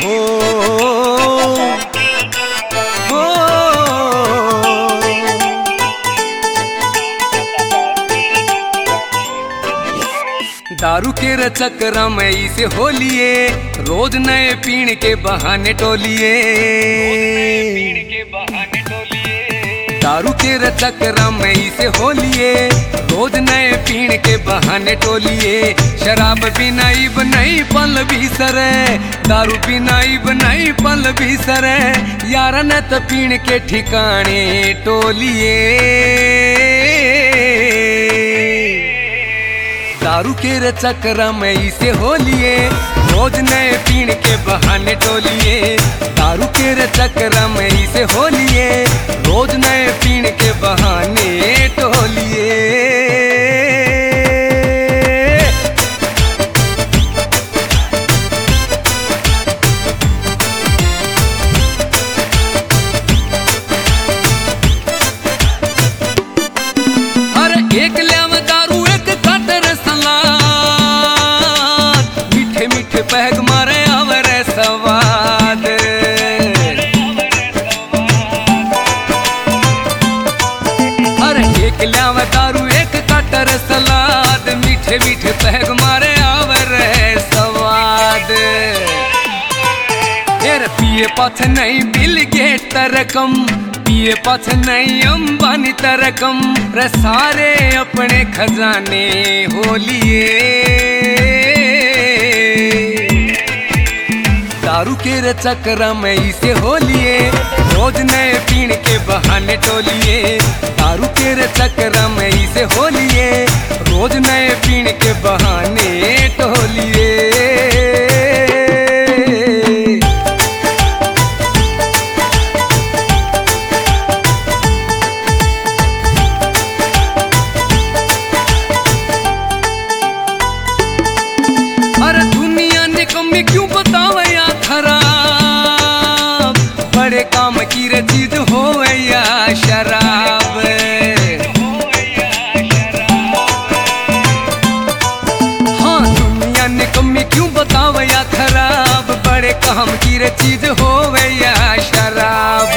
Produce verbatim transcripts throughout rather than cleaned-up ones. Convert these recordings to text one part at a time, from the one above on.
हो हो दारू के चक्कर में इसे होलिए, रोज नए पीण के बहाने टोलिए। दारू के चक्कर में इसे होलिए, रोज नए पीण के बहाने टोलिए। शराब बिनाई बनाई पल भी सरे, दारू बिनाई बनाई पल भी सरे। यार न तो पीण के ठिकाने टोलिए। दारू के चक्कर में इसे होलिए, रोज नए पीण के बहाने टोलिए। दारू के चक्कर में इसे होलिए, रोज नए पीण के बहाने टोलिए। अरे एक ल्याव दारू एक कटर सलाद, मीठे मीठे पैग मारे आवरे सवाद। अरे एक ल्याव दारू एक कटर सलाद, मीठे मीठे पैग मारे आवरे सवाद। यार पिए पथ नहीं बिल गेट तरकम, पिए पथ नहीं अंबानी तरकम। रे सारे अपने खजाने होलिए। दारू के चक्कर में इसे होलिए, रोज नए पीण के बहाने टोलिए। दारू के चक्कर में इसे होलिए, रोज नए पीण के बहाने टोलिए। अरे दुनिया निकम्मी क्यों बतावे या खराब, बड़े काम की रे चीज हो या शराब। हाँ दुनिया निकम्मी क्यों बतावे या खराब, बड़े काम की रे चीज हो या शराब।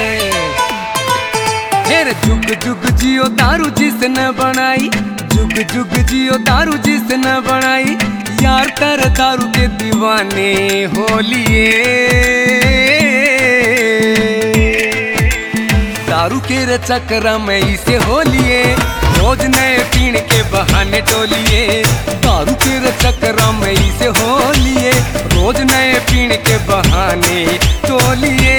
फिर जुग जुग जियो दारू जिसने बनाई, जुग जुग जियो दारू जिसने बनाई। यार तर दारू के दीवाने होलिए। दारू के चक्कर में इसे होलिए, रोज नए पीण के बहाने टोलिए। दारू के चक्कर में इसे होलिए, रोज नए पीण के बहाने टोलिए।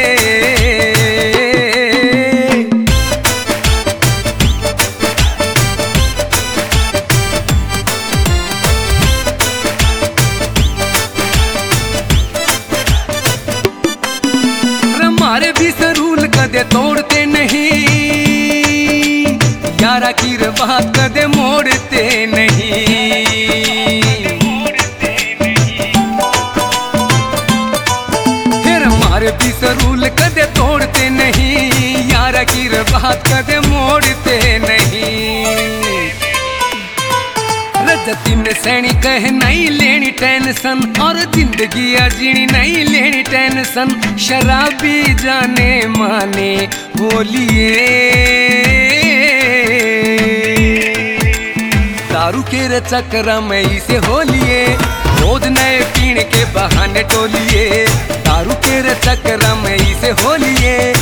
हमारे भी रूल कदे तोड़ते नहीं, यारा की बात कदे मोड़ते नहीं। फिर हमारे भी रूल कदे तोड़ते नहीं, यारा की बात कदे मोड़ते नहीं। रजती में सैनी कहे नहीं लेनी टेंशन, और जिंदगी जीनी नहीं लेनी टेंशन। शराबी जाने माने होलिए। दारू के चक्कर में इसे होलिए, रोज नए पीण के बहाने टोलिए। दारू के चक्कर में इसे होलिए,